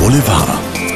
Boulevard.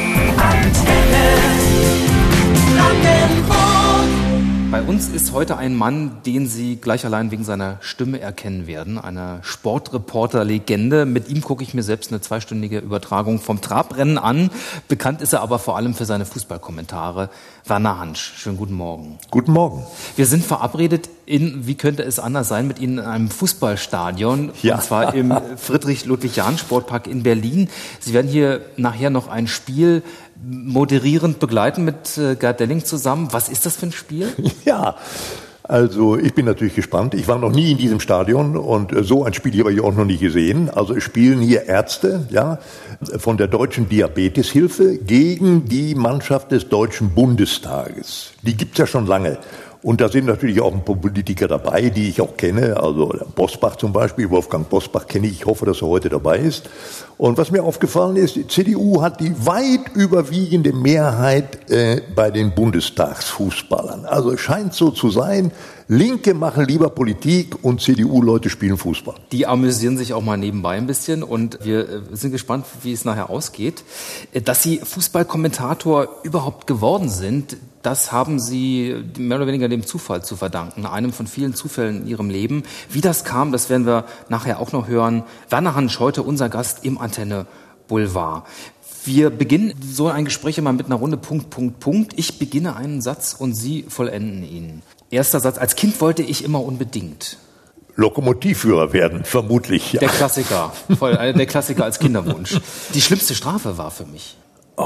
Bei uns ist heute ein Mann, den Sie gleich allein wegen seiner Stimme erkennen werden. Eine Sportreporter-Legende. Mit ihm gucke ich mir selbst eine 2-stündige Übertragung vom Trabrennen an. Bekannt ist er aber vor allem für seine Fußballkommentare. Werner Hansch, schönen guten Morgen. Guten Morgen. Wir sind verabredet wie könnte es anders sein, mit Ihnen in einem Fußballstadion. Ja. Und zwar im Friedrich-Ludwig-Jahn-Sportpark in Berlin. Sie werden hier nachher noch ein Spiel moderierend begleiten mit Gerd Delling zusammen. Was ist das für ein Spiel? Ja, also ich bin natürlich gespannt. Ich war noch nie in diesem Stadion und so ein Spiel habe ich auch noch nie gesehen. Also es spielen hier Ärzte, ja, von der Deutschen Diabeteshilfe gegen die Mannschaft des Deutschen Bundestages. Die gibt's ja schon lange. Und da sind natürlich auch ein paar Politiker dabei, die ich auch kenne. Also Bosbach zum Beispiel, Wolfgang Bosbach kenne ich. Ich hoffe, dass er heute dabei ist. Und was mir aufgefallen ist, die CDU hat die weit überwiegende Mehrheit bei den Bundestagsfußballern. Also es scheint so zu sein, Linke machen lieber Politik und CDU-Leute spielen Fußball. Die amüsieren sich auch mal nebenbei ein bisschen und wir sind gespannt, wie es nachher ausgeht. Dass Sie Fußballkommentator überhaupt geworden sind, das haben Sie mehr oder weniger dem Zufall zu verdanken, einem von vielen Zufällen in Ihrem Leben. Wie das kam, das werden wir nachher auch noch hören. Werner Hansch, heute unser Gast im Antenne Boulevard. Wir beginnen so ein Gespräch immer mit einer Runde Punkt. Ich beginne einen Satz und Sie vollenden ihn. Erster Satz: Als Kind wollte ich immer unbedingt Lokomotivführer werden, vermutlich. Ja. Der Klassiker, der Klassiker als Kinderwunsch. Die schlimmste Strafe war für mich.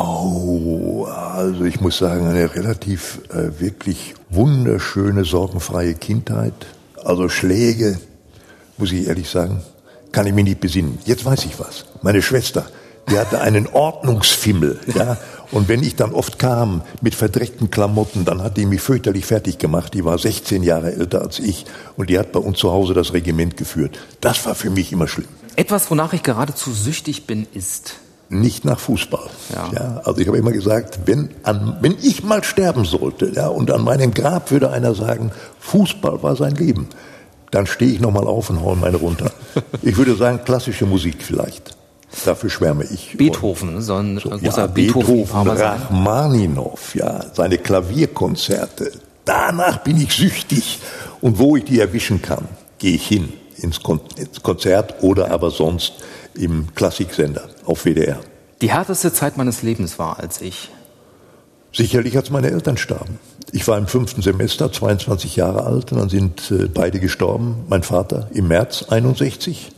Oh, also ich muss sagen, eine relativ wirklich wunderschöne, sorgenfreie Kindheit. Also Schläge, muss ich ehrlich sagen, kann ich mich nicht besinnen. Jetzt weiß ich was. Meine Schwester, die hatte einen Ordnungsfimmel, ja. Und wenn ich dann oft kam mit verdreckten Klamotten, dann hat die mich fürchterlich fertig gemacht. Die war 16 Jahre älter als ich und die hat bei uns zu Hause das Regiment geführt. Das war für mich immer schlimm. Etwas, wonach ich geradezu süchtig bin, ist... Nicht nach Fußball. Ja, also ich habe immer gesagt, wenn ich mal sterben sollte, ja, und an meinem Grab würde einer sagen, Fußball war sein Leben, dann stehe ich nochmal auf und haue meine runter. Ich würde sagen, klassische Musik vielleicht. Dafür schwärme ich. Beethoven, so ein großer ja, Beethoven, Rachmaninow, ja, seine Klavierkonzerte. Danach bin ich süchtig. Und wo ich die erwischen kann, gehe ich hin ins Konzert oder aber sonst im Klassiksender auf WDR. Die härteste Zeit meines Lebens war, als ich... Sicherlich, als meine Eltern starben. Ich war im 5. Semester, 22 Jahre alt, und dann sind beide gestorben. Mein Vater im März 61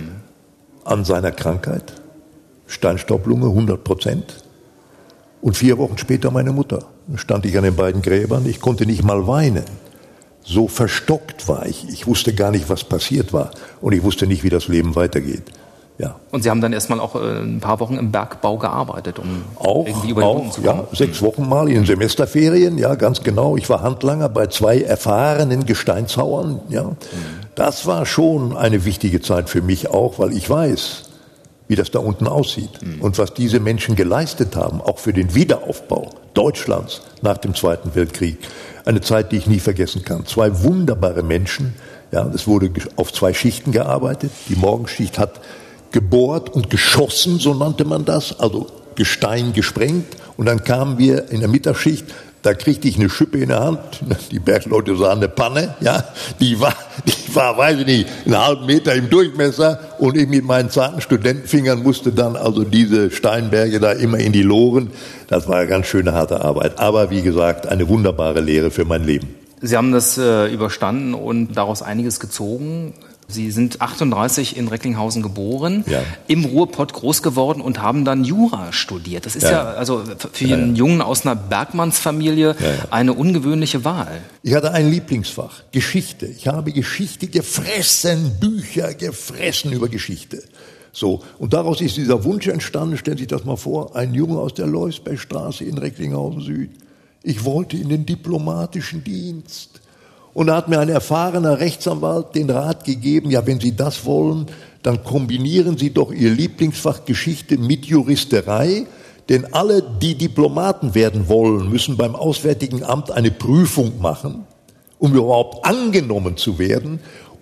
an seiner Krankheit, Steinstaublunge 100%. Und 4 Wochen später meine Mutter. Da stand ich an den beiden Gräbern, ich konnte nicht mal weinen. So verstockt war ich. Ich wusste gar nicht, was passiert war. Und ich wusste nicht, wie das Leben weitergeht. Ja. Und Sie haben dann erstmal auch ein paar Wochen im Bergbau gearbeitet, um irgendwie über die Runden zu kommen? Ja, 6 Wochen mal in den Semesterferien, ja, ganz genau. Ich war Handlanger bei 2 erfahrenen Gesteinshauern, ja. Das war schon eine wichtige Zeit für mich auch, weil ich weiß, wie das da unten aussieht und was diese Menschen geleistet haben, auch für den Wiederaufbau Deutschlands nach dem Zweiten Weltkrieg. Eine Zeit, die ich nie vergessen kann. 2 wunderbare Menschen, ja, es wurde auf 2 Schichten gearbeitet. Die Morgenschicht hat gebohrt und geschossen, so nannte man das, also Gestein gesprengt. Und dann kamen wir in der Mittagsschicht, da kriegte ich eine Schippe in der Hand, die Bergleute sahen eine Panne, ja, die war, weiß ich nicht, einen halben Meter im Durchmesser, und ich mit meinen zarten Studentenfingern musste dann also diese Steinberge da immer in die Loren. Das war eine ganz schöne, harte Arbeit, aber wie gesagt, eine wunderbare Lehre für mein Leben. Sie haben das überstanden und daraus einiges gezogen. Sie sind 38 in Recklinghausen geboren, im Ruhrpott groß geworden und haben dann Jura studiert. Das ist ja also für einen Jungen aus einer Bergmannsfamilie eine ungewöhnliche Wahl. Ich hatte ein Lieblingsfach, Geschichte. Ich habe Geschichte gefressen, Bücher gefressen über Geschichte. So, und daraus ist dieser Wunsch entstanden, stellen Sie sich das mal vor, ein Junge aus der Leusbergstraße in Recklinghausen Süd. Ich wollte in den diplomatischen Dienst. Und da hat mir ein erfahrener Rechtsanwalt den Rat gegeben, ja, wenn Sie das wollen, dann kombinieren Sie doch Ihr Lieblingsfach Geschichte mit Juristerei, denn alle, die Diplomaten werden wollen, müssen beim Auswärtigen Amt eine Prüfung machen, um überhaupt angenommen zu werden.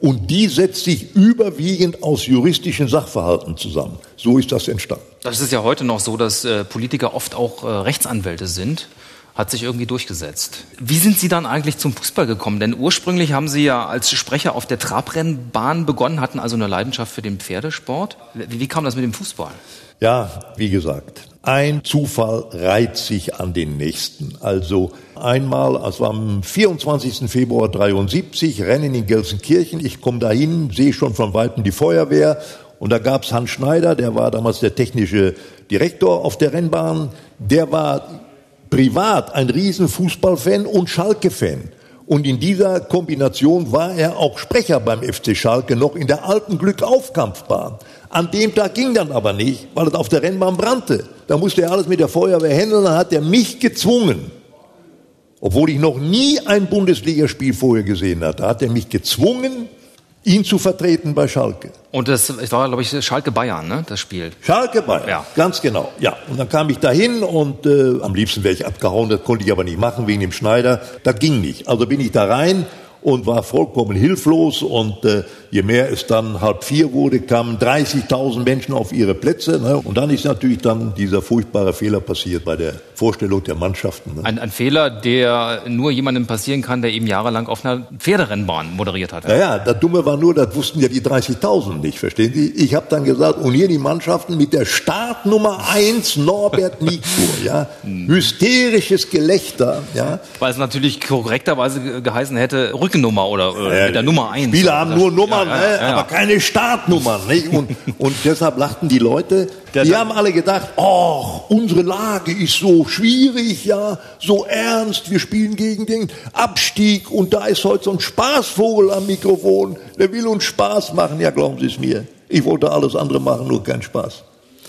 Und die setzt sich überwiegend aus juristischen Sachverhalten zusammen. So ist das entstanden. Das ist ja heute noch so, dass Politiker oft auch Rechtsanwälte sind. Hat sich irgendwie durchgesetzt. Wie sind Sie dann eigentlich zum Fußball gekommen? Denn ursprünglich haben Sie ja als Sprecher auf der Trabrennbahn begonnen, hatten also eine Leidenschaft für den Pferdesport. Wie kam das mit dem Fußball? Ja, wie gesagt, ein Zufall reiht sich an den nächsten. Also einmal, es war am 24. Februar 1973, Rennen in Gelsenkirchen. Ich komme dahin, sehe schon von Weitem die Feuerwehr. Und da gab's Hans Schneider, der war damals der technische Direktor auf der Rennbahn. Der war privat ein riesen Fußballfan und Schalke-Fan. Und in dieser Kombination war er auch Sprecher beim FC Schalke, noch in der alten Glückaufkampfbahn. An dem Tag ging dann aber nicht, weil es auf der Rennbahn brannte. Da musste er alles mit der Feuerwehr handeln, dann hat er mich gezwungen, obwohl ich noch nie ein Bundesligaspiel vorher gesehen hatte, hat er mich gezwungen, ihn zu vertreten bei Schalke. Und das war, glaube ich, Schalke-Bayern, ne, das Spiel? Schalke-Bayern, ja. Ganz genau. Ja, und dann kam ich dahin und am liebsten wäre ich abgehauen, das konnte ich aber nicht machen wegen dem Schneider. Das ging nicht. Also bin ich da rein und war vollkommen hilflos und je mehr es dann 3:30 wurde, kamen 30.000 Menschen auf ihre Plätze. Ne? Und dann ist natürlich dann dieser furchtbare Fehler passiert bei der Vorstellung der Mannschaften. Ne? Ein Fehler, der nur jemandem passieren kann, der eben jahrelang auf einer Pferderennbahn moderiert hat. Naja, das Dumme war nur, das wussten ja die 30.000 nicht, verstehen Sie? Ich habe dann gesagt, und hier die Mannschaften mit der Startnummer 1 Norbert Niebuhr, ja, hysterisches Gelächter, ja. Weil es natürlich korrekterweise geheißen hätte, Rückennummer oder mit der Nummer 1. Spieler haben nur Nummern, aber keine Startnummern, nicht? Und deshalb lachten die Leute. Die haben alle gedacht, oh, unsere Lage ist so schwierig, ja, so ernst, wir spielen gegen den Abstieg und da ist heute so ein Spaßvogel am Mikrofon, der will uns Spaß machen. Ja, glauben Sie es mir, ich wollte alles andere machen, nur keinen Spaß.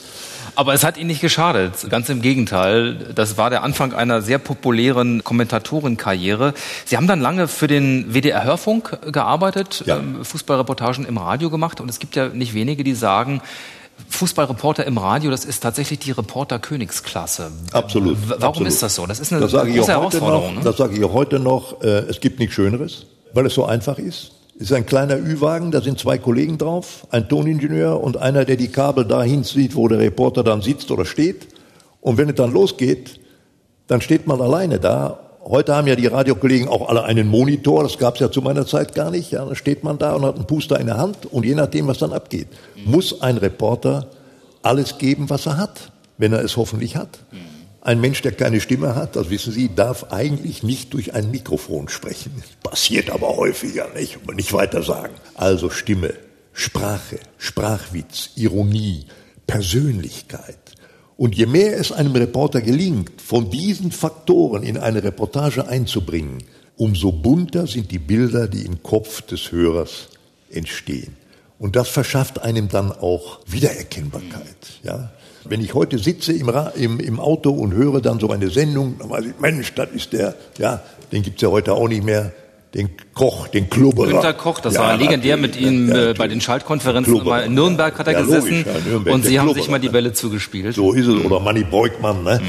Aber es hat Ihnen nicht geschadet, ganz im Gegenteil. Das war der Anfang einer sehr populären Kommentatorenkarriere. Sie haben dann lange für den WDR-Hörfunk gearbeitet, ja. Fußballreportagen im Radio gemacht und es gibt ja nicht wenige, die sagen, Fußballreporter im Radio, das ist tatsächlich die Reporter-Königsklasse. Absolut. Warum absolut. Ist das so? Das ist eine große Herausforderung. Das sage ich auch heute noch. Es gibt nichts Schöneres, weil es so einfach ist. Es ist ein kleiner Ü-Wagen, da sind 2 Kollegen drauf, ein Toningenieur und einer, der die Kabel dahin zieht, wo der Reporter dann sitzt oder steht. Und wenn es dann losgeht, dann steht man alleine da. Heute haben ja die Radiokollegen auch alle einen Monitor, das gab es ja zu meiner Zeit gar nicht. Ja, da steht man da und hat einen Puster in der Hand und je nachdem, was dann abgeht, muss ein Reporter alles geben, was er hat, wenn er es hoffentlich hat. Ein Mensch, der keine Stimme hat, das wissen Sie, darf eigentlich nicht durch ein Mikrofon sprechen. Passiert aber häufiger, nicht? Aber nicht weiter sagen. Also Stimme, Sprache, Sprachwitz, Ironie, Persönlichkeit. Und je mehr es einem Reporter gelingt, von diesen Faktoren in eine Reportage einzubringen, umso bunter sind die Bilder, die im Kopf des Hörers entstehen. Und das verschafft einem dann auch Wiedererkennbarkeit, ja. Wenn ich heute sitze im Auto und höre dann so eine Sendung, dann weiß ich, Mensch, das ist der, ja, den gibt's ja heute auch nicht mehr, den Koch, den Klubberer. Günter Koch, das war legendär mit ihm bei den Schaltkonferenzen immer in Nürnberg hat er gesessen logisch, und Sie haben sich mal die Bälle zugespielt. So ist es, oder Manni Beugmann, ne?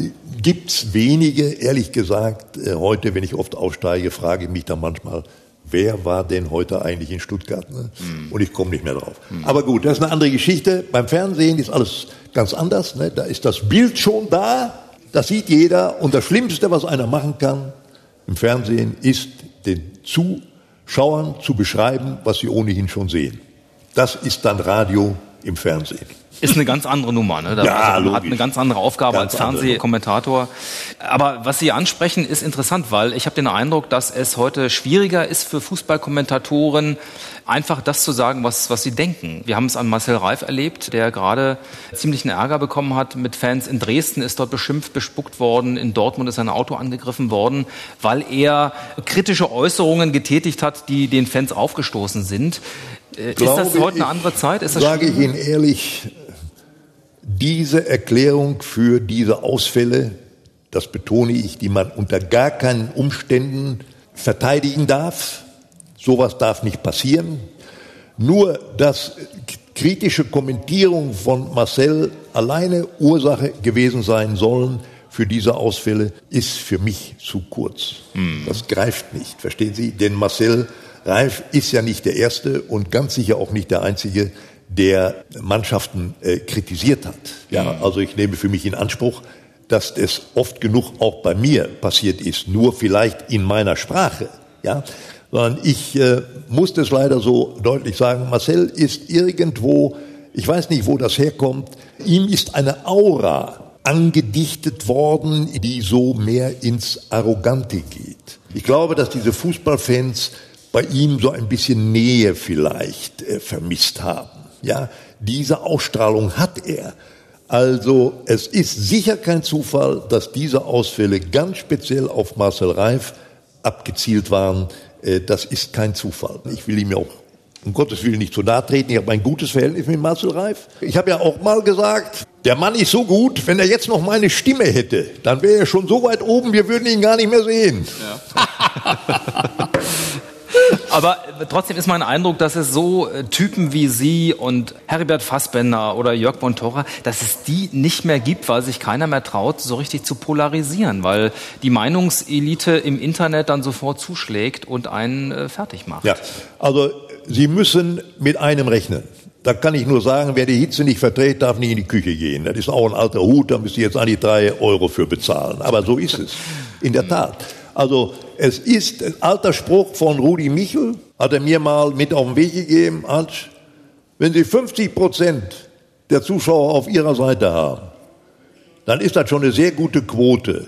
Gibt's wenige, ehrlich gesagt, heute, wenn ich oft aussteige, frage ich mich dann manchmal, wer war denn heute eigentlich in Stuttgart? Ne? Und ich komme nicht mehr drauf. Aber gut, das ist eine andere Geschichte. Beim Fernsehen ist alles ganz anders. Ne? Da ist das Bild schon da, das sieht jeder. Und das Schlimmste, was einer machen kann im Fernsehen, ist den Zuschauern zu beschreiben, was sie ohnehin schon sehen. Das ist dann Radio im Fernsehen. Ist eine ganz andere Nummer, ne? Man hat eine ganz andere Aufgabe als Fernsehkommentator. Aber was Sie ansprechen, ist interessant, weil ich habe den Eindruck, dass es heute schwieriger ist für Fußballkommentatoren, einfach das zu sagen, was sie denken. Wir haben es an Marcel Reif erlebt, der gerade ziemlichen Ärger bekommen hat mit Fans. In Dresden ist dort beschimpft, bespuckt worden. In Dortmund ist sein Auto angegriffen worden, weil er kritische Äußerungen getätigt hat, die den Fans aufgestoßen sind. Ist das heute eine andere Zeit? Sage ich Ihnen ehrlich, diese Erklärung für diese Ausfälle, das betone ich, die man unter gar keinen Umständen verteidigen darf. Sowas darf nicht passieren. Nur, dass kritische Kommentierungen von Marcel alleine Ursache gewesen sein sollen für diese Ausfälle, ist für mich zu kurz. Das greift nicht, verstehen Sie? Denn Marcel Reif ist ja nicht der Erste und ganz sicher auch nicht der Einzige, der Mannschaften kritisiert hat. Ja, also ich nehme für mich in Anspruch, dass es oft genug auch bei mir passiert ist, nur vielleicht in meiner Sprache. Ja, sondern ich muss das leider so deutlich sagen, Marcel ist irgendwo, ich weiß nicht, wo das herkommt, ihm ist eine Aura angedichtet worden, die so mehr ins Arrogante geht. Ich glaube, dass diese Fußballfans bei ihm so ein bisschen Nähe vielleicht vermisst haben. Ja, diese Ausstrahlung hat er. Also es ist sicher kein Zufall, dass diese Ausfälle ganz speziell auf Marcel Reif abgezielt waren. Das ist kein Zufall. Ich will ihm ja auch um Gottes Willen nicht zu nahe treten. Ich habe ein gutes Verhältnis mit Marcel Reif. Ich habe ja auch mal gesagt, der Mann ist so gut, wenn er jetzt noch meine Stimme hätte, dann wäre er schon so weit oben, wir würden ihn gar nicht mehr sehen. Ja. Aber trotzdem ist mein Eindruck, dass es so Typen wie Sie und Heribert Fassbender oder Jörg Bontorra, dass es die nicht mehr gibt, weil sich keiner mehr traut, so richtig zu polarisieren, weil die Meinungselite im Internet dann sofort zuschlägt und einen fertig macht. Ja, also Sie müssen mit einem rechnen. Da kann ich nur sagen, wer die Hitze nicht verträgt, darf nicht in die Küche gehen. Das ist auch ein alter Hut, da müsst ihr jetzt eigentlich 3 Euro für bezahlen. Aber so ist es, in der Tat. Also es ist ein alter Spruch von Rudi Michel, hat er mir mal mit auf den Weg gegeben, Hans, wenn Sie 50% der Zuschauer auf Ihrer Seite haben, dann ist das schon eine sehr gute Quote.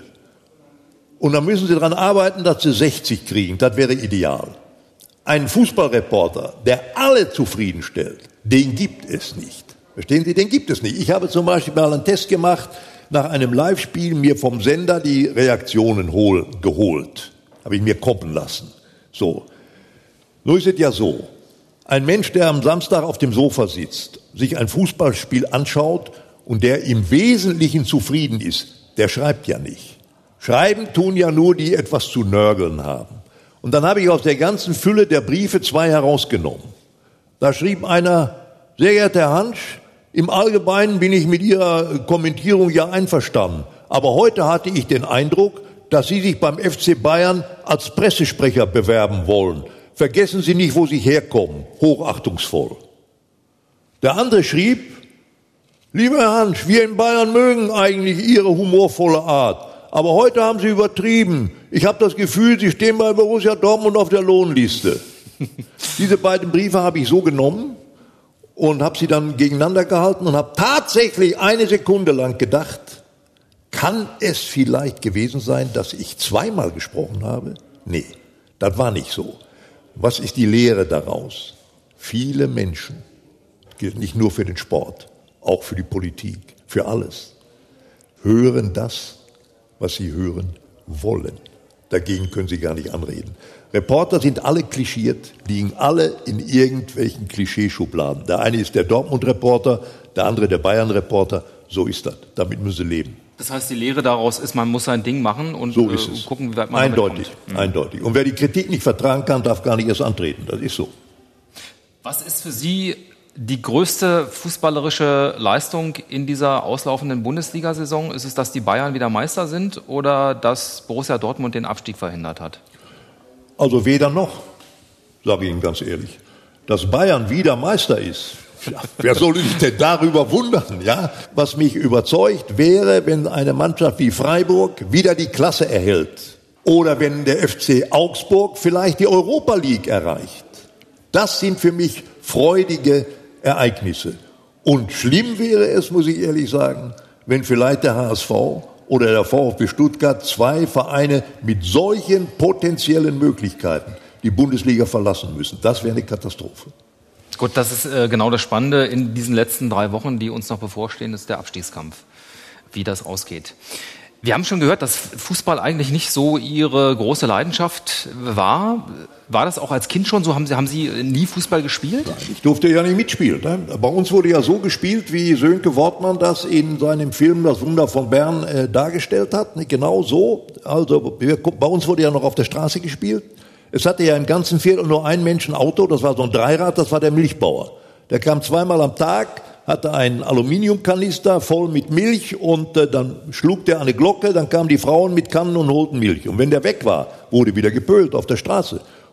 Und dann müssen Sie daran arbeiten, dass Sie 60 kriegen, das wäre ideal. Einen Fußballreporter, der alle zufriedenstellt, den gibt es nicht. Verstehen Sie, den gibt es nicht. Ich habe zum Beispiel mal einen Test gemacht, nach einem Live-Spiel mir vom Sender die Reaktionen geholt. Habe ich mir kommen lassen. So. Nur ist es ja so. Ein Mensch, der am Samstag auf dem Sofa sitzt, sich ein Fußballspiel anschaut und der im Wesentlichen zufrieden ist, der schreibt ja nicht. Schreiben tun ja nur, die etwas zu nörgeln haben. Und dann habe ich aus der ganzen Fülle der Briefe 2 herausgenommen. Da schrieb einer, sehr geehrter Herr Hansch, im Allgemeinen bin ich mit Ihrer Kommentierung ja einverstanden. Aber heute hatte ich den Eindruck, dass Sie sich beim FC Bayern als Pressesprecher bewerben wollen. Vergessen Sie nicht, wo Sie herkommen. Hochachtungsvoll. Der andere schrieb, lieber Herr Hansch, wir in Bayern mögen eigentlich Ihre humorvolle Art. Aber heute haben Sie übertrieben. Ich habe das Gefühl, Sie stehen bei Borussia Dortmund auf der Lohnliste. Diese beiden Briefe habe ich so genommen und habe sie dann gegeneinander gehalten und habe tatsächlich eine Sekunde lang gedacht, kann es vielleicht gewesen sein, dass ich 2-mal gesprochen habe? Nee, das war nicht so. Was ist die Lehre daraus? Viele Menschen, gilt nicht nur für den Sport, auch für die Politik, für alles, hören das, was sie hören wollen. Dagegen können sie gar nicht anreden. Reporter sind alle klischiert, liegen alle in irgendwelchen Klischeeschubladen. Der eine ist der Dortmund-Reporter, der andere der Bayern-Reporter. So ist das. Damit müssen sie leben. Das heißt, die Lehre daraus ist, man muss sein Ding machen und so ist es. Gucken, wie weit man eindeutig, eindeutig. Und wer die Kritik nicht vertragen kann, darf gar nicht erst antreten. Das ist so. Was ist für Sie die größte fußballerische Leistung in dieser auslaufenden Bundesliga-Saison? Ist es, dass die Bayern wieder Meister sind oder dass Borussia Dortmund den Abstieg verhindert hat? Also weder noch, sage ich Ihnen ganz ehrlich. Dass Bayern wieder Meister ist, ja, wer soll sich denn darüber wundern? Ja? Was mich überzeugt wäre, wenn eine Mannschaft wie Freiburg wieder die Klasse erhält oder wenn der FC Augsburg vielleicht die Europa League erreicht. Das sind für mich freudige Ereignisse. Und schlimm wäre es, muss ich ehrlich sagen, wenn vielleicht der HSV oder der VfB Stuttgart 2 Vereine mit solchen potenziellen Möglichkeiten die Bundesliga verlassen müssen. Das wäre eine Katastrophe. Gut, das ist genau das Spannende in diesen letzten 3 Wochen, die uns noch bevorstehen, ist der Abstiegskampf, wie das ausgeht. Wir haben schon gehört, dass Fußball eigentlich nicht so Ihre große Leidenschaft war. War das auch als Kind schon so? Haben Sie nie Fußball gespielt? Nein, ich durfte ja nicht mitspielen. Ne? Bei uns wurde ja so gespielt, wie Sönke Wortmann das in seinem Film Das Wunder von Bern dargestellt hat. Ne? Genau so. Also bei uns wurde ja noch auf der Straße gespielt. Es hatte ja im ganzen Viertel nur ein Mensch ein Auto, das war so ein Dreirad, das war der Milchbauer. Der kam 2-mal am Tag, hatte einen Aluminiumkanister voll mit Milch und dann schlug der an eine Glocke, dann kamen die Frauen mit Kannen und holten Milch. Und wenn der weg war, wurde wieder gepölt auf der Straße.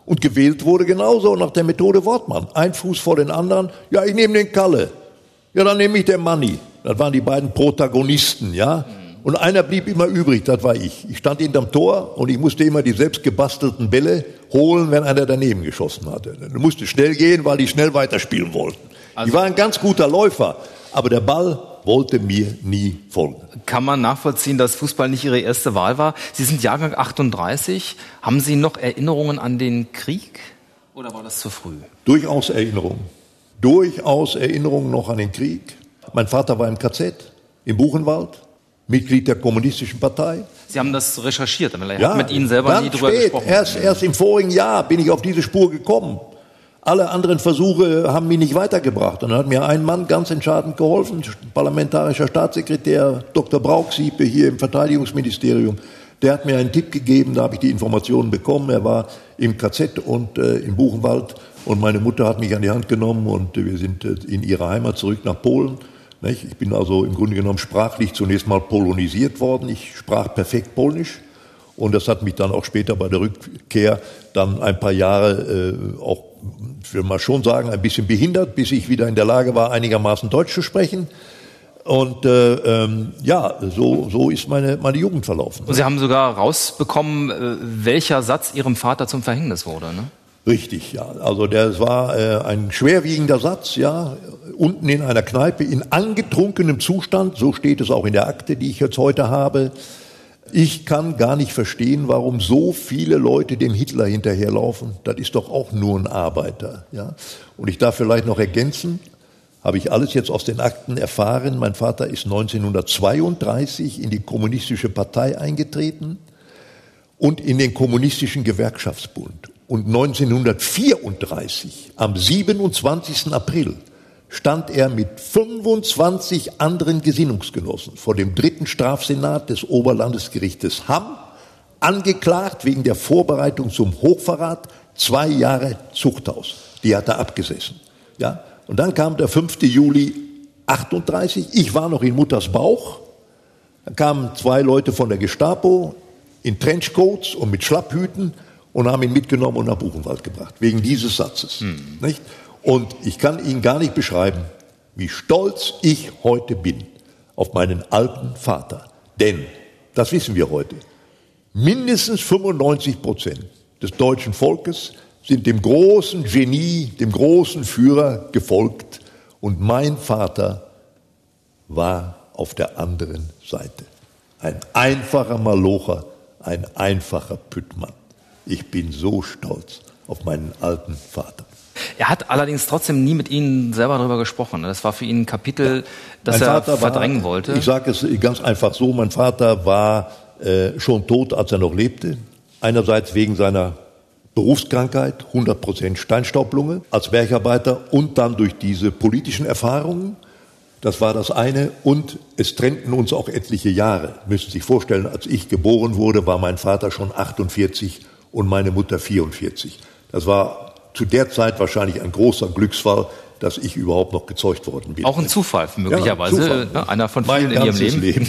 Und gewählt wurde genauso nach der Methode Wortmann. Ein Fuß vor den anderen. Ja, ich nehme den Kalle. Ja, dann nehme ich den Manni. Das waren die beiden Protagonisten, ja. Und einer blieb immer übrig, das war ich. Ich stand hinterm Tor und ich musste immer die selbst gebastelten Bälle holen, wenn einer daneben geschossen hatte. Du musste schnell gehen, weil die schnell weiterspielen wollten. Also, ich war ein ganz guter Läufer, aber der Ball wollte mir nie folgen. Kann man nachvollziehen, dass Fußball nicht Ihre erste Wahl war? Sie sind Jahrgang 38. Haben Sie noch Erinnerungen an den Krieg? Oder war das zu früh? Durchaus Erinnerungen. Durchaus Erinnerungen noch an den Krieg. Mein Vater war im KZ, im Buchenwald, Mitglied der Kommunistischen Partei. Sie haben das recherchiert, aber er hat mit Ihnen selber nie drüber gesprochen. Erst im vorigen Jahr bin ich auf diese Spur gekommen. Alle anderen Versuche haben mich nicht weitergebracht. Und dann hat mir ein Mann ganz entscheidend geholfen, parlamentarischer Staatssekretär Dr. Brauchsiepe hier im Verteidigungsministerium. Der hat mir einen Tipp gegeben, da habe ich die Informationen bekommen. Er war im KZ und im Buchenwald und meine Mutter hat mich an die Hand genommen und wir sind in ihre Heimat zurück nach Polen. Ich bin also im Grunde genommen sprachlich zunächst mal polonisiert worden. Ich sprach perfekt Polnisch und das hat mich dann auch später bei der Rückkehr dann ein paar Jahre auch, ich will mal schon sagen, ein bisschen behindert, bis ich wieder in der Lage war, einigermaßen Deutsch zu sprechen. Und so ist meine Jugend verlaufen. Und Sie haben sogar rausbekommen, welcher Satz Ihrem Vater zum Verhängnis wurde, ne? Richtig, ja. Also das war ein schwerwiegender Satz, ja. Unten in einer Kneipe in angetrunkenem Zustand, so steht es auch in der Akte, die ich jetzt heute habe. Ich kann gar nicht verstehen, warum so viele Leute dem Hitler hinterherlaufen. Das ist doch auch nur ein Arbeiter, ja. Und ich darf vielleicht noch ergänzen, habe ich alles jetzt aus den Akten erfahren. Mein Vater ist 1932 in die Kommunistische Partei eingetreten und in den Kommunistischen Gewerkschaftsbund. Und 1934, am 27. April, stand er mit 25 anderen Gesinnungsgenossen vor dem 3. Strafsenat des Oberlandesgerichtes Hamm, angeklagt wegen der Vorbereitung zum Hochverrat, 2 Jahre Zuchthaus. Die hat er abgesessen. Ja? Und dann kam der 5. Juli 38, ich war noch in Mutters Bauch, da kamen 2 Leute von der Gestapo in Trenchcoats und mit Schlapphüten und haben ihn mitgenommen und nach Buchenwald gebracht, wegen dieses Satzes. Nicht? Und ich kann Ihnen gar nicht beschreiben, wie stolz ich heute bin auf meinen alten Vater. Denn, das wissen wir heute, mindestens 95% des deutschen Volkes sind dem großen Genie, dem großen Führer gefolgt. Und mein Vater war auf der anderen Seite. Ein einfacher Malocher, ein einfacher Püttmann. Ich bin so stolz auf meinen alten Vater. Er hat allerdings trotzdem nie mit Ihnen selber darüber gesprochen. Das war für ihn ein Kapitel, das er verdrängen wollte. Ich sage es ganz einfach so, mein Vater war schon tot, als er noch lebte. Einerseits wegen seiner Berufskrankheit, 100% Steinstaublunge als Bergarbeiter und dann durch diese politischen Erfahrungen. Das war das eine. Und es trennten uns auch etliche Jahre. Müssen Sie sich vorstellen, als ich geboren wurde, war mein Vater schon 48 und meine Mutter 44. Das war zu der Zeit wahrscheinlich ein großer Glücksfall, dass ich überhaupt noch gezeugt worden bin. Auch ein Zufall, möglicherweise. Ja, Zufall, ne? Einer von vielen in Ihrem Leben.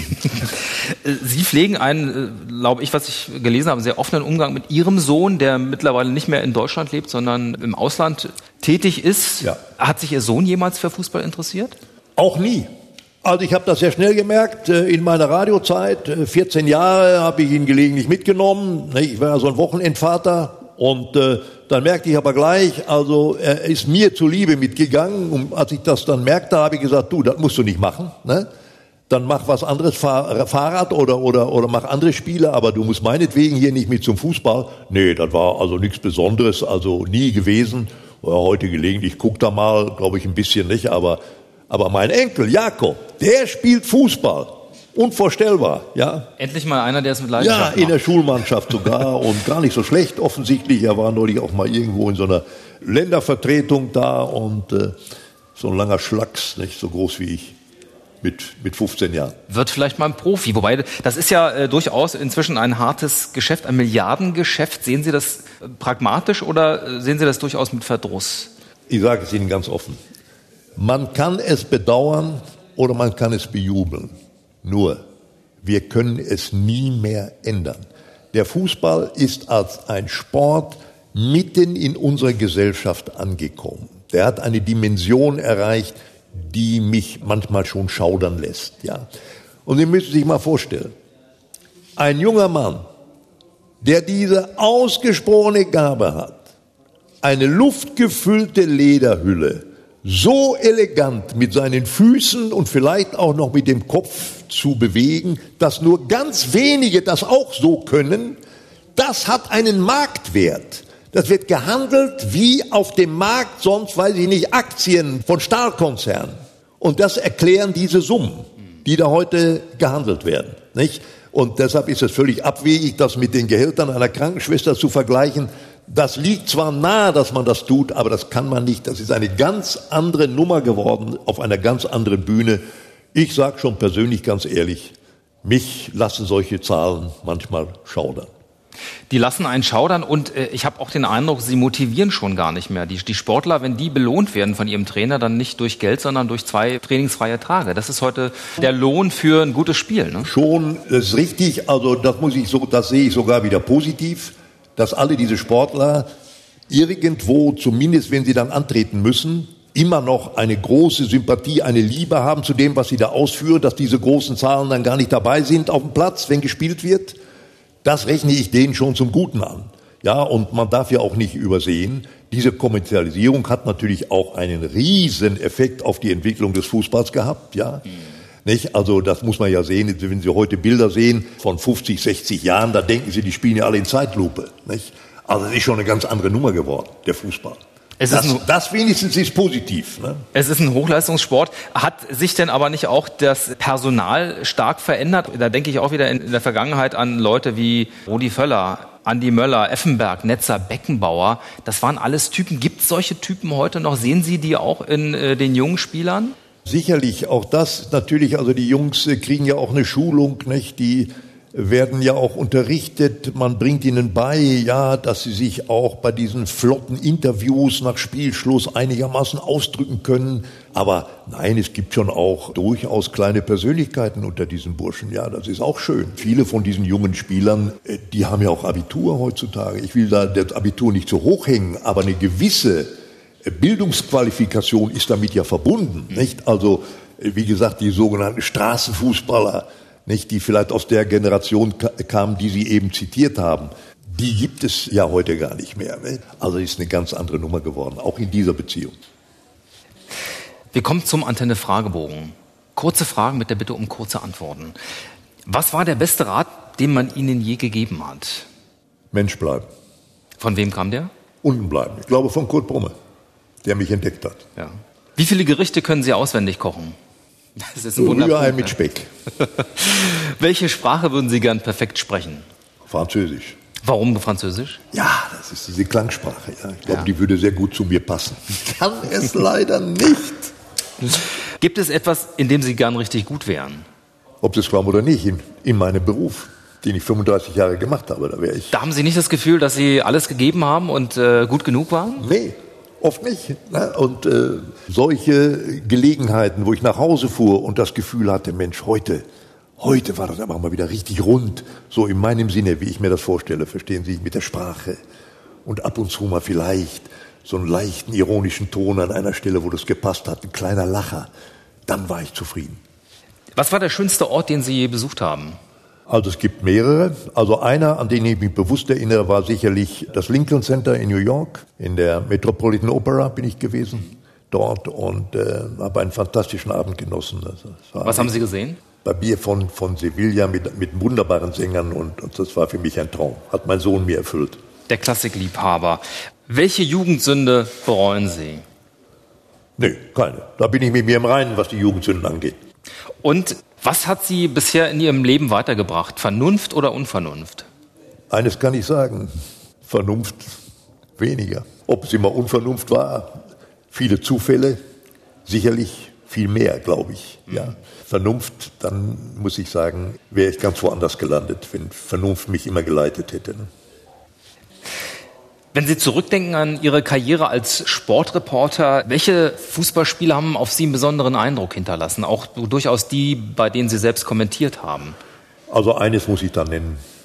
Sie pflegen einen, glaube ich, was ich gelesen habe, sehr offenen Umgang mit Ihrem Sohn, der mittlerweile nicht mehr in Deutschland lebt, sondern im Ausland tätig ist. Ja. Hat sich Ihr Sohn jemals für Fußball interessiert? Auch nie. Also ich habe das sehr schnell gemerkt, in meiner Radiozeit, 14 Jahre habe ich ihn gelegentlich mitgenommen. Ich war ja so ein Wochenendvater und dann merkte ich aber gleich, also er ist mir zuliebe mitgegangen und als ich das dann merkte, habe ich gesagt, du, das musst du nicht machen, ne? Dann mach was anderes, Fahrrad oder mach andere Spiele, aber du musst meinetwegen hier nicht mit zum Fußball. Nee, das war also nichts Besonderes, also nie gewesen. Ja, heute gelegentlich, guck da mal, glaube ich ein bisschen nicht, aber mein Enkel Jakob, der spielt Fußball. Unvorstellbar, ja. Endlich mal einer, der es mit Leidenschaft macht. Ja, in der Schulmannschaft sogar und gar nicht so schlecht offensichtlich. Er war neulich auch mal irgendwo in so einer Ländervertretung da und so ein langer Schlacks, nicht so groß wie ich, mit 15 Jahren. Wird vielleicht mal ein Profi, wobei das ist ja durchaus inzwischen ein hartes Geschäft, ein Milliardengeschäft. Sehen Sie das pragmatisch oder sehen Sie das durchaus mit Verdruss? Ich sage es Ihnen ganz offen. Man kann es bedauern oder man kann es bejubeln. Nur, wir können es nie mehr ändern. Der Fußball ist als ein Sport mitten in unserer Gesellschaft angekommen. Der hat eine Dimension erreicht, die mich manchmal schon schaudern lässt. Ja. Und Sie müssen sich mal vorstellen, ein junger Mann, der diese ausgesprochene Gabe hat, eine luftgefüllte Lederhülle so elegant mit seinen Füßen und vielleicht auch noch mit dem Kopf zu bewegen, dass nur ganz wenige das auch so können, das hat einen Marktwert. Das wird gehandelt wie auf dem Markt, sonst weiß ich nicht, Aktien von Stahlkonzernen. Und das erklären diese Summen, die da heute gehandelt werden, nicht? Und deshalb ist es völlig abwegig, das mit den Gehältern einer Krankenschwester zu vergleichen. Das liegt zwar nahe, dass man das tut, aber das kann man nicht. Das ist eine ganz andere Nummer geworden, auf einer ganz anderen Bühne. Ich sage schon persönlich ganz ehrlich, mich lassen solche Zahlen manchmal schaudern. Die lassen einen schaudern und ich habe auch den Eindruck, sie motivieren schon gar nicht mehr. Die Sportler, wenn die belohnt werden von ihrem Trainer, dann nicht durch Geld, sondern durch 2 trainingsfreie Tage. Das ist heute der Lohn für ein gutes Spiel, ne? Schon, das ist richtig. Also das sehe ich sogar wieder positiv, dass alle diese Sportler irgendwo, zumindest wenn sie dann antreten müssen, immer noch eine große Sympathie, eine Liebe haben zu dem, was sie da ausführen, dass diese großen Zahlen dann gar nicht dabei sind auf dem Platz, wenn gespielt wird. Das rechne ich denen schon zum Guten an. Ja, und man darf ja auch nicht übersehen, diese Kommerzialisierung hat natürlich auch einen riesen Effekt auf die Entwicklung des Fußballs gehabt, ja. Nicht? Also, das muss man ja sehen, wenn Sie heute Bilder sehen von 50, 60 Jahren, da denken Sie, die spielen ja alle in Zeitlupe, nicht? Also, es ist schon eine ganz andere Nummer geworden, der Fußball. Das wenigstens ist positiv. Ne? Es ist ein Hochleistungssport. Hat sich denn aber nicht auch das Personal stark verändert? Da denke ich auch wieder in der Vergangenheit an Leute wie Rudi Völler, Andi Möller, Effenberg, Netzer, Beckenbauer. Das waren alles Typen. Gibt es solche Typen heute noch? Sehen Sie die auch in den jungen Spielern? Sicherlich, auch das natürlich. Also die Jungs kriegen ja auch eine Schulung, nicht? Die werden ja auch unterrichtet, man bringt ihnen bei, ja, dass sie sich auch bei diesen flotten Interviews nach Spielschluss einigermaßen ausdrücken können. Aber nein, es gibt schon auch durchaus kleine Persönlichkeiten unter diesen Burschen. Ja, das ist auch schön. Viele von diesen jungen Spielern, die haben ja auch Abitur heutzutage. Ich will da das Abitur nicht so hoch hängen, aber eine gewisse Bildungsqualifikation ist damit ja verbunden, nicht? Also, wie gesagt, die sogenannten Straßenfußballer, nicht, die vielleicht aus der Generation kamen, die Sie eben zitiert haben, die gibt es ja heute gar nicht mehr. Ne? Also ist eine ganz andere Nummer geworden, auch in dieser Beziehung. Wir kommen zum Antenne-Fragebogen. Kurze Fragen mit der Bitte um kurze Antworten. Was war der beste Rat, den man Ihnen je gegeben hat? Mensch bleiben. Von wem kam der? Unten bleiben. Ich glaube von Kurt Brumme, der mich entdeckt hat. Ja. Wie viele Gerichte können Sie auswendig kochen? Das ist ein Rührei mit Speck. Welche Sprache würden Sie gern perfekt sprechen? Französisch. Warum Französisch? Ja, das ist diese Klangsprache. Ja. Ich glaube, die würde sehr gut zu mir passen. Ich kann es leider nicht. Gibt es etwas, in dem Sie gern richtig gut wären? Ob das war oder nicht, in meinem Beruf, den ich 35 Jahre gemacht habe, da wäre ich. Da haben Sie nicht das Gefühl, dass Sie alles gegeben haben und gut genug waren? Nee. Oft nicht. Ne? Und solche Gelegenheiten, wo ich nach Hause fuhr und das Gefühl hatte, Mensch, heute war das aber mal wieder richtig rund. So in meinem Sinne, wie ich mir das vorstelle, verstehen Sie, mit der Sprache. Und ab und zu mal vielleicht so einen leichten ironischen Ton an einer Stelle, wo das gepasst hat, ein kleiner Lacher. Dann war ich zufrieden. Was war der schönste Ort, den Sie je besucht haben? Also es gibt mehrere. Also einer, an den ich mich bewusst erinnere, war sicherlich das Lincoln Center in New York. In der Metropolitan Opera bin ich gewesen dort und habe einen fantastischen Abend genossen. Was haben Sie gesehen? Barbier von Sevilla mit wunderbaren Sängern und das war für mich ein Traum. Hat mein Sohn mir erfüllt. Der Klassikliebhaber. Welche Jugendsünde bereuen Sie? Nee, keine. Da bin ich mit mir im Reinen, was die Jugendsünden angeht. Und was hat Sie bisher in Ihrem Leben weitergebracht? Vernunft oder Unvernunft? Eines kann ich sagen, Vernunft weniger. Ob es immer Unvernunft war, viele Zufälle, sicherlich viel mehr, glaube ich. Ja. Vernunft, dann muss ich sagen, wäre ich ganz woanders gelandet, wenn Vernunft mich immer geleitet hätte. Wenn Sie zurückdenken an Ihre Karriere als Sportreporter, welche Fußballspieler haben auf Sie einen besonderen Eindruck hinterlassen? Auch durchaus die, bei denen Sie selbst kommentiert haben. Also eines muss ich dann nennen.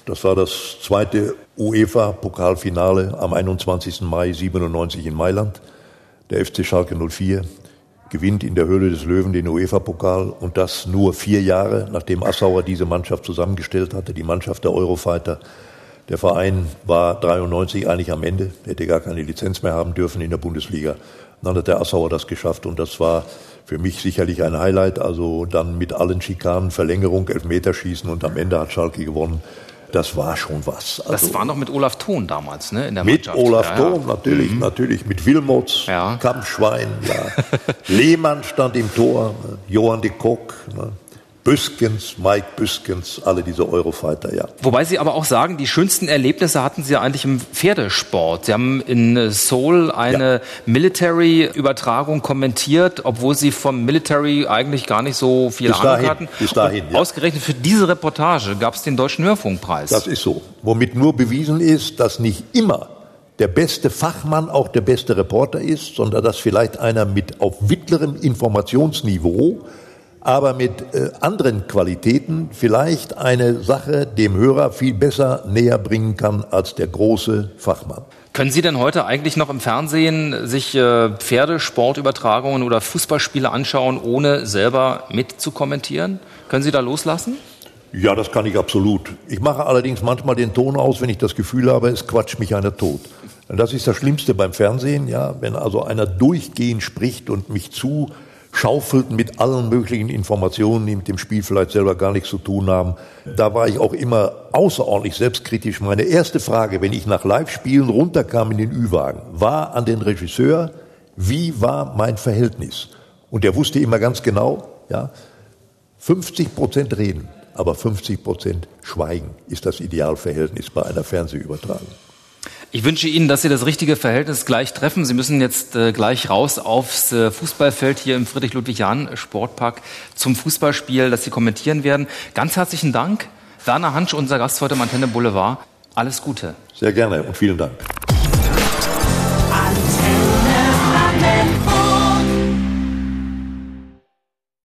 Das war das zweite UEFA-Pokalfinale am 21. Mai 1997 in Mailand. Der FC Schalke 04 gewinnt in der Höhle des Löwen den UEFA-Pokal und das nur 4 Jahre, nachdem Assauer diese Mannschaft zusammengestellt hatte, die Mannschaft der Eurofighter. Der Verein war 93 eigentlich am Ende, hätte gar keine Lizenz mehr haben dürfen in der Bundesliga. Dann hat der Assauer das geschafft und das war für mich sicherlich ein Highlight. Also dann mit allen Schikanen, Verlängerung, Elfmeterschießen und am Ende hat Schalke gewonnen. Das war schon was. Also das war noch mit Olaf Thon damals, ne? In der mit Mannschaft. Olaf Thon, natürlich. Mit Wilmots, ja. Kampfschwein, ja. Lehmann stand im Tor, Johann de Kock, Büskens, Mike Büskens, alle diese Eurofighter, ja. Wobei Sie aber auch sagen, die schönsten Erlebnisse hatten Sie ja eigentlich im Pferdesport. Sie haben in Seoul eine Military-Übertragung kommentiert, obwohl Sie vom Military eigentlich gar nicht so viel Ahnung hatten. Bis dahin, ja. Ausgerechnet für diese Reportage gab es den Deutschen Hörfunkpreis. Das ist so. Womit nur bewiesen ist, dass nicht immer der beste Fachmann auch der beste Reporter ist, sondern dass vielleicht einer mit auf mittlerem Informationsniveau, aber mit anderen Qualitäten vielleicht eine Sache dem Hörer viel besser näher bringen kann als der große Fachmann. Können Sie denn heute eigentlich noch im Fernsehen sich Pferdesportübertragungen oder Fußballspiele anschauen, ohne selber mit zu kommentieren? Können Sie da loslassen? Ja, das kann ich absolut. Ich mache allerdings manchmal den Ton aus, wenn ich das Gefühl habe, es quatscht mich einer tot. Und das ist das Schlimmste beim Fernsehen, ja, wenn also einer durchgehend spricht und mich schaufelt mit allen möglichen Informationen, die mit dem Spiel vielleicht selber gar nichts zu tun haben. Da war ich auch immer außerordentlich selbstkritisch. Meine erste Frage, wenn ich nach Live-Spielen runterkam in den Ü-Wagen, war an den Regisseur, wie war mein Verhältnis? Und der wusste immer ganz genau, ja, 50% reden, aber 50% schweigen ist das Idealverhältnis bei einer Fernsehübertragung. Ich wünsche Ihnen, dass Sie das richtige Verhältnis gleich treffen. Sie müssen jetzt gleich raus aufs Fußballfeld hier im Friedrich-Ludwig-Jahn-Sportpark zum Fußballspiel, das Sie kommentieren werden. Ganz herzlichen Dank. Werner Hansch, unser Gast heute im Antenne Boulevard. Alles Gute. Sehr gerne und vielen Dank.